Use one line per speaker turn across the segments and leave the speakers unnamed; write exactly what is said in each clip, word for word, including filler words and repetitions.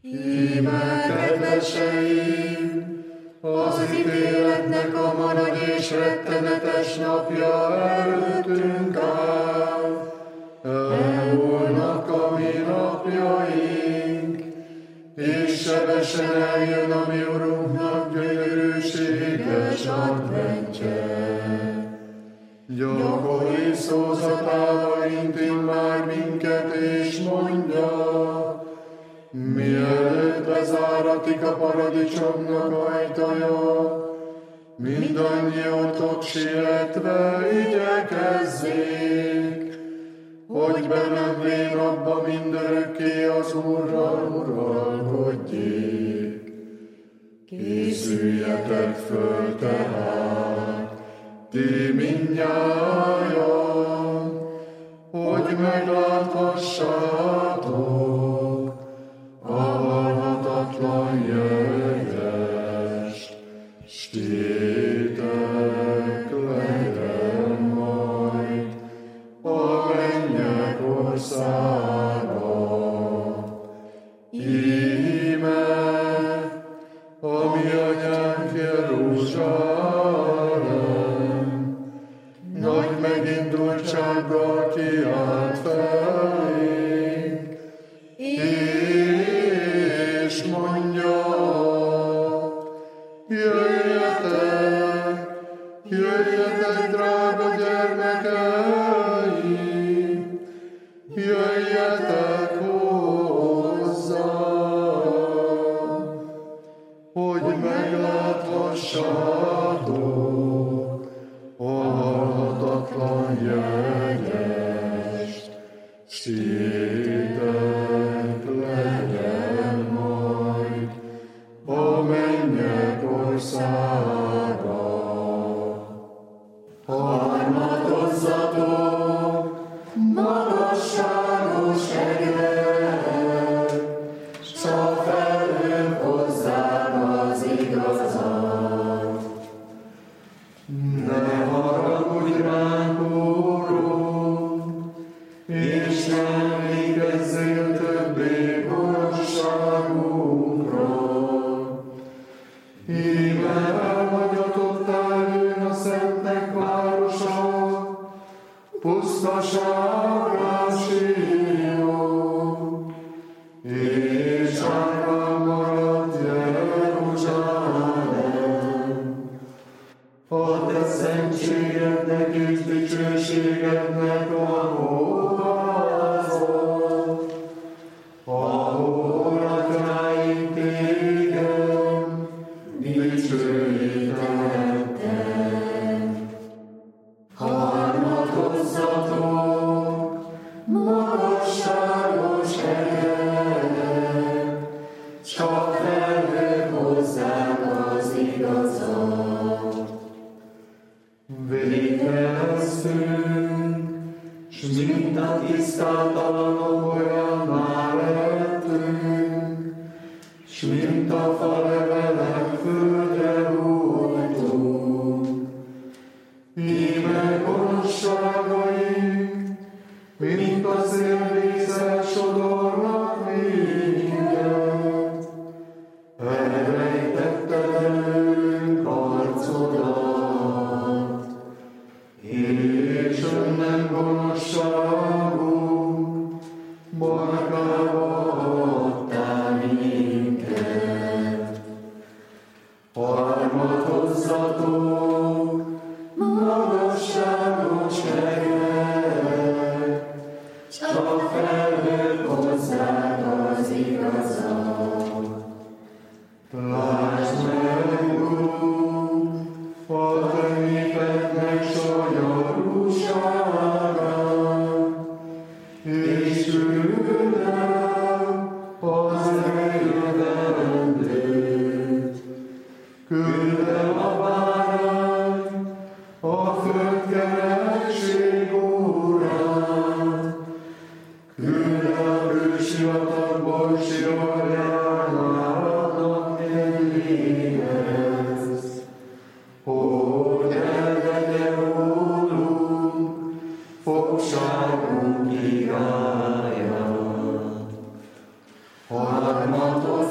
Íme, kedveseim, az ítéletnek a ma nagy és rettenetes napja előttünk áll. Elmúlnak a mi napjaink, és sebesen eljön a mi Urunknak gyönyörűséges adventje. Gyakori szózatával inti már minket, és mondja, mielőtt bezáratik a paradicsomnak ajtaja, mindannyiótok sietve igyekezzék, hogy benevén abba mindörökké az Úrral uralkodjék. Készüljetek föl tehát, ti mindnyájan, hogy megláthassátok a halhatatlan jövedelmest, s tiétek legyen majd a mennyek országa. Íme, a mi anyánk Jeruzsálem, nagy megindultsággal kiált felénk, és mondja, jöjjetek, jöjjetek, drága gyermekeim, jöjjetek hozzá, hogy megláthassátok a halhatatlan jegyest, s tiétek legyen majd a mennyek országa. Harmadozzatok, magasságos hegyek, s a felhők hozzák az igazat. Ne haragudj ránk, Úrunk, és ne emlékezzél többé gonoszságunkra. Íme elhagyatottál jön a szentek városa, pusztaságra Sion, és árván maradt Jeruzsálem. A te szentségednek és dicsőségednek van óhaza, ahol a királyink téged dicsőítettek. Harmadozzatok, magasságos hegyek, s a felhők hozzák az igazat. Végeztünk, s mint a tisztátalanok olyanná lettünk, s mint a falevelek földre hullottunk. Íme gonoszságaink, mint a szélvízzel sodornak minket. Elrejtetted előnk arcodat, és önnem gonoszságunk, barkába adtál minket. Harmadozzatok, magasságos hegyek, s a felhők hozzák az igazat. Lásd meg, Urunk, a te népednek sanyarúságát, és küld el az eljövendőt. Küld el a bárányt, a földkerekség Úrát, küld el a kősivatagból Sion járnáradnak jegyéhez, hogy elvegye rólunk fogságunk királya. Harmadozzatok,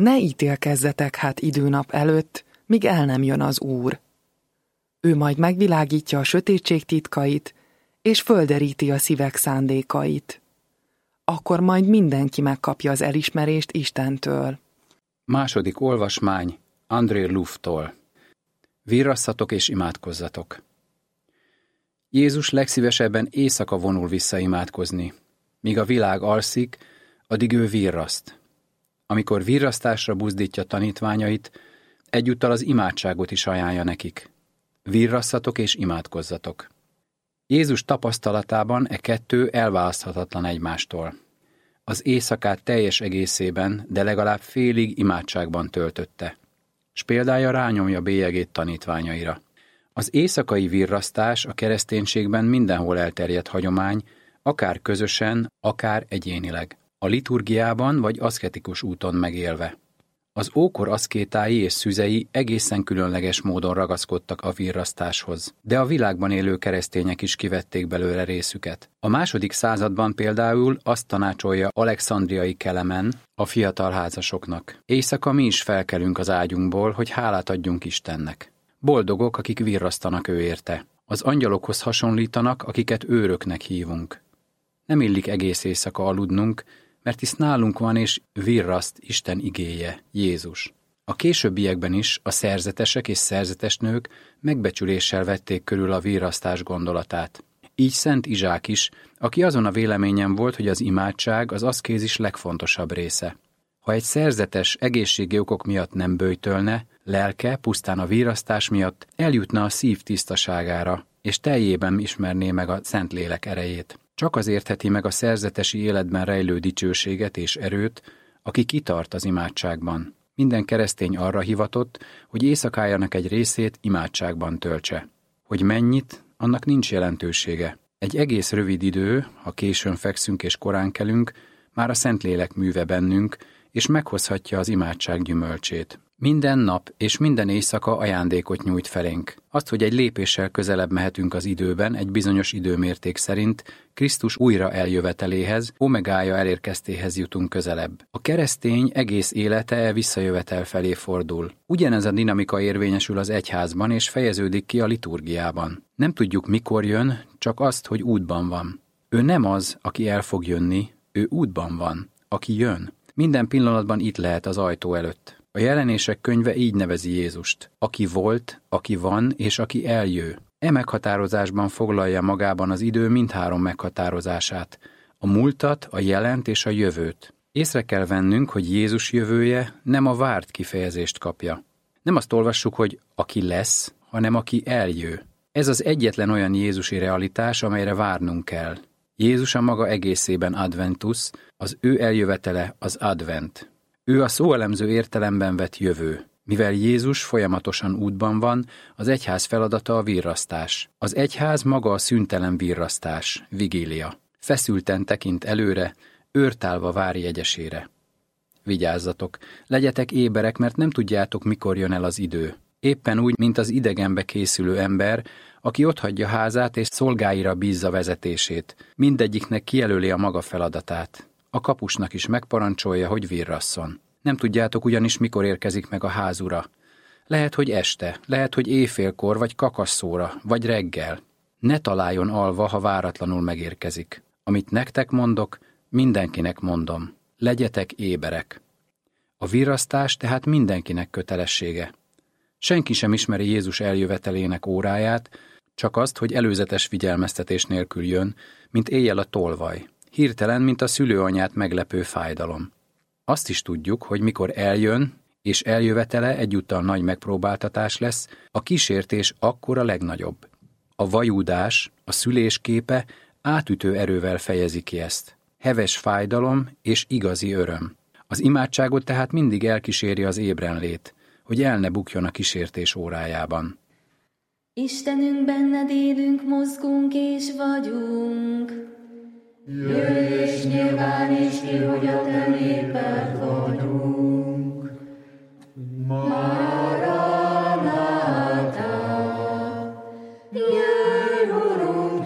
Ne ítélkezzetek hát időnap előtt, míg el nem jön az Úr. Ő majd megvilágítja a sötétség titkait, és földeríti a szívek szándékait. Akkor majd mindenki megkapja az elismerést Istentől.
Második olvasmány André Luftól. Virrasszatok és imádkozzatok. Jézus legszívesebben éjszaka vonul vissza imádkozni. Míg a világ alszik, addig ő virraszt. Amikor virrasztásra buzdítja tanítványait, egyúttal az imádságot is ajánlja nekik. Virrasszatok és imádkozzatok. Jézus tapasztalatában e kettő elválaszthatatlan egymástól. Az éjszakát teljes egészében, de legalább félig imádságban töltötte. S példája rányomja bélyegét tanítványaira. Az éjszakai virrasztás a kereszténységben mindenhol elterjedt hagyomány, akár közösen, akár egyénileg. A liturgiában vagy aszketikus úton megélve. Az ókor aszkétái és szüzei egészen különleges módon ragaszkodtak a virrasztáshoz, de a világban élő keresztények is kivették belőle részüket. A második században például azt tanácsolja Alexandriai Kelemen a fiatal házasoknak. Éjszaka mi is felkelünk az ágyunkból, hogy hálát adjunk Istennek. Boldogok, akik virrasztanak ő érte. Az angyalokhoz hasonlítanak, akiket őröknek hívunk. Nem illik egész éjszaka aludnunk, mert hisz nálunk van és virraszt Isten igéje, Jézus. A későbbiekben is a szerzetesek és szerzetesnők megbecsüléssel vették körül a virrasztás gondolatát. Így Szent Izsák is, aki azon a véleményen volt, hogy az imádság az aszkézis legfontosabb része. Ha egy szerzetes egészségi okok miatt nem böjtölne, lelke pusztán a virrasztás miatt eljutna a szív tisztaságára, és teljében ismerné meg a Szentlélek erejét. Csak az értheti meg a szerzetesi életben rejlő dicsőséget és erőt, aki kitart az imádságban. Minden keresztény arra hivatott, hogy éjszakájának egy részét imádságban töltse. Hogy mennyit, annak nincs jelentősége. Egy egész rövid idő, ha későn fekszünk és korán kelünk, már a Szentlélek műve bennünk, és meghozhatja az imádság gyümölcsét. Minden nap és minden éjszaka ajándékot nyújt felénk. Azt, hogy egy lépéssel közelebb mehetünk az időben, egy bizonyos időmérték szerint, Krisztus újra eljöveteléhez, omegája elérkeztéhez jutunk közelebb. A keresztény egész élete visszajövetel felé fordul. Ugyanez a dinamika érvényesül az egyházban és fejeződik ki a liturgiában. Nem tudjuk, mikor jön, csak azt, hogy útban van. Ő nem az, aki el fog jönni, ő útban van, aki jön. Minden pillanatban itt lehet az ajtó előtt. A Jelenések könyve így nevezi Jézust, aki volt, aki van és aki eljő. E meghatározásban foglalja magában az idő mindhárom meghatározását, a múltat, a jelent és a jövőt. Észre kell vennünk, hogy Jézus jövője nem a várt kifejezést kapja. Nem azt olvassuk, hogy aki lesz, hanem aki eljő. Ez az egyetlen olyan jézusi realitás, amelyre várnunk kell. Jézus a maga egészében adventus, az ő eljövetele az advent. Ő a szóelemző értelemben vett jövő. Mivel Jézus folyamatosan útban van, az egyház feladata a virrasztás. Az egyház maga a szüntelen virrasztás, vigília. Feszülten tekint előre, őrtálva vár jegyesére. Vigyázzatok, legyetek éberek, mert nem tudjátok, mikor jön el az idő. Éppen úgy, mint az idegenbe készülő ember, aki otthagyja házát és szolgáira bízza vezetését. Mindegyiknek kijelöli a maga feladatát. A kapusnak is megparancsolja, hogy virrasszon. Nem tudjátok ugyanis, mikor érkezik meg a házura. Lehet, hogy este, lehet, hogy éjfélkor, vagy kakasszóra, vagy reggel. Ne találjon alva, ha váratlanul megérkezik. Amit nektek mondok, mindenkinek mondom. Legyetek éberek. A virrasztás tehát mindenkinek kötelessége. Senki sem ismeri Jézus eljövetelének óráját, csak azt, hogy előzetes figyelmeztetés nélkül jön, mint éjjel a tolvaj. Hirtelen, mint a szülőanyát meglepő fájdalom. Azt is tudjuk, hogy mikor eljön, és eljövetele egyúttal nagy megpróbáltatás lesz, a kísértés akkor a legnagyobb. A vajúdás, a szülésképe átütő erővel fejezi ki ezt. Heves fájdalom és igazi öröm. Az imádságot tehát mindig elkíséri az ébrenlét, hogy el ne bukjon a kísértés órájában.
Istenünk, benned élünk, mozgunk és vagyunk.
Jöjj és nyilvánítsd ki, hogy a te néped vagyunk. Maranátha, jöjj, Urunk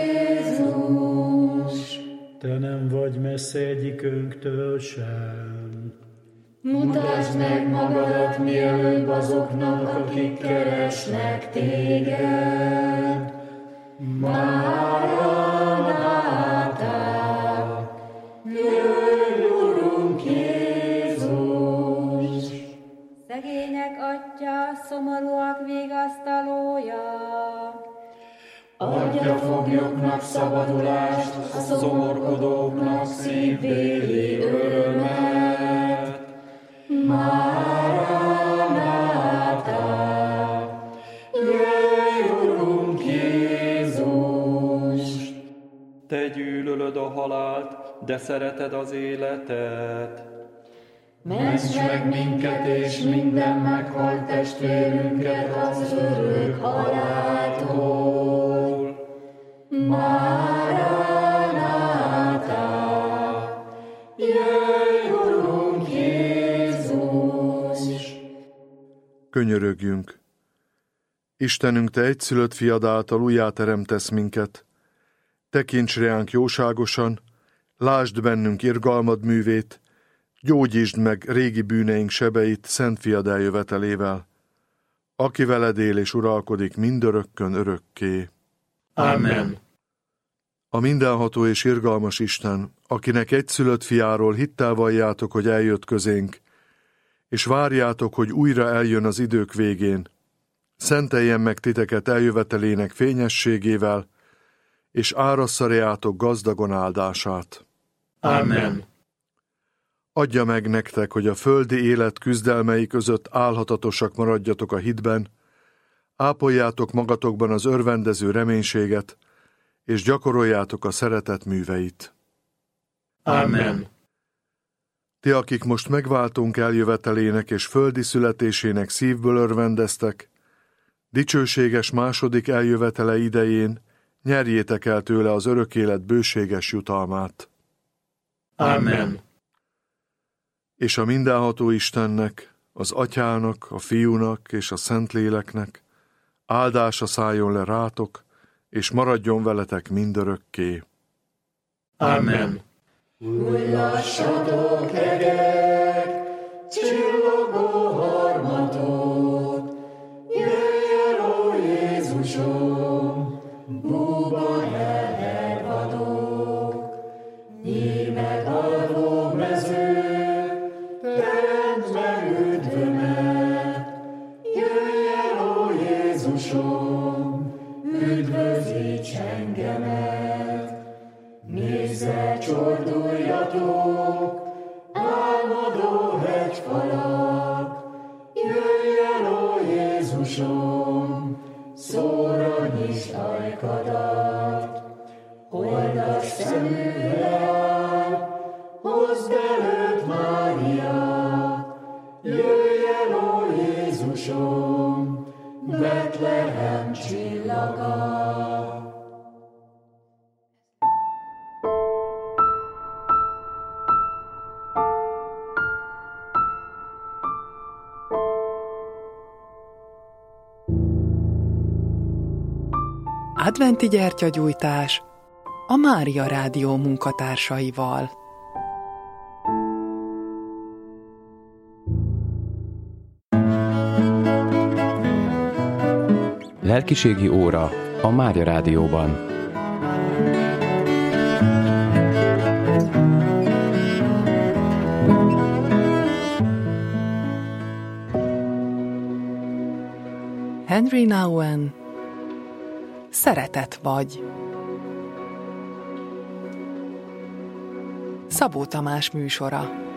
Jézus!
Te nem vagy messze egyikünktől sem.
Mutasd
Mutasd meg magadat mielőbb azoknak, akik keresnek téged. Maranatha, jöjj, Urunk Jézus!
Szegények atyja, szomorúak vigasztalója.
Adj a foglyoknak szabadulást, a szomorkodóknak szívbéli örömet. Maranatha, jöjj, Urunk Jézus!
Te gyűlölöd a halált, de szereted az életet.
Ments meg minket és minden meghalt testvérünket az örök haláltól. Maranatha, jöjj, Urunk Jézus!
Könyörögjünk! Istenünk, Te egyszülött fiad által újjáteremtesz minket. Tekints reánk jóságosan, lásd bennünk irgalmad művét, gyógyítsd meg régi bűneink sebeit szent fiad eljövetelével, aki veled él és uralkodik mindörökkön örökké.
Amen.
A mindenható és irgalmas Isten, akinek egyszülött fiáról hittel valljátok, hogy eljött közénk, és várjátok, hogy újra eljön az idők végén, szenteljen meg titeket eljövetelének fényességével, és árasszarjátok gazdagon áldását.
Amen.
Adja meg nektek, hogy a földi élet küzdelmei között álhatatosak maradjatok a hitben, ápoljátok magatokban az örvendező reménységet, és gyakoroljátok a szeretet műveit.
Amen.
Ti, akik most megváltunk eljövetelének és földi születésének szívből örvendeztek, dicsőséges második eljövetele idején nyerjétek el tőle az örök élet bőséges jutalmát.
Amen.
És a mindenható Istennek, az Atyának, a Fiúnak és a Szentléleknek áldása szálljon le rátok, és maradjon veletek mindörökké.
Amen. Hullassatok, hegek, csillogó harmatot, jöjj el, ó Jézusom, búban elhervadok. Nyír meg alvó mező, teremtsd meg üdvömet, jöjj el, ó Jézusom, üdvözíts engemet. Nézzel, csorduljatok, álmodó hegyfalak, jöjj el, ó Jézusom, szóra nyisd ajkadat. Holdas szemű leány, hozd előtt Máriát, jöjj el, ó Jézusom, Betlehem csillaga.
Adventi gyertyagyújtás a Mária Rádió munkatársaival.
Lelkiségi óra a Mária Rádióban.
Henry Nouwen, Szeretet vagy. Szabó Tamás műsora.